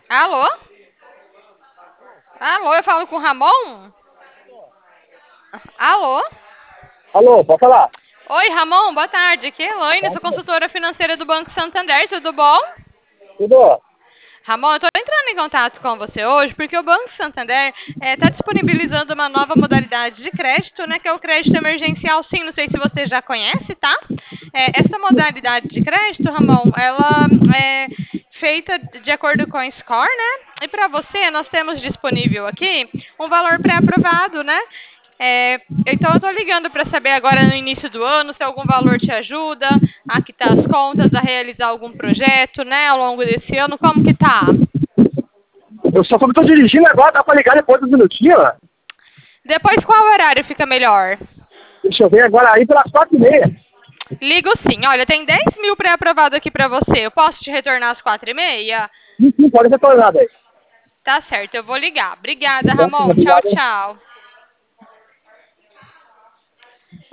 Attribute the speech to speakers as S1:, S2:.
S1: Alô? Alô, eu falo com o Ramon? Alô?
S2: Alô, pode falar?
S1: Oi, Ramon, boa tarde. Aqui é Elaine, sou
S2: Pode.
S1: consultora financeira do Banco Santander, tudo bom?
S2: Tudo?
S1: Ramon, eu estou entrando em contato com você hoje porque o Banco Santander está disponibilizando uma nova modalidade de crédito, né, que é o crédito emergencial. Sim, não sei se você já conhece, tá? Essa modalidade de crédito, Ramon, ela é feita de acordo com a score, né? E para você, nós temos disponível aqui um valor pré-aprovado, né? Então, eu estou ligando para saber agora no início do ano se algum valor te ajuda a quitar as contas, a realizar algum projeto, né, ao longo desse ano. Como que tá?
S2: Eu só tô dirigindo agora, dá pra ligar depois dos minutinhos? Ó.
S1: Depois, qual horário fica melhor?
S2: Deixa eu ver agora aí pelas 4h30.
S1: Ligo sim. Olha, tem 10 mil pré-aprovado aqui para você. Eu posso te retornar às 4h30?
S2: Sim, pode retornar, velho.
S1: Tá certo, eu vou ligar. Obrigada,
S2: Bom,
S1: Ramon. Tchau,
S2: obrigado.
S1: tchau.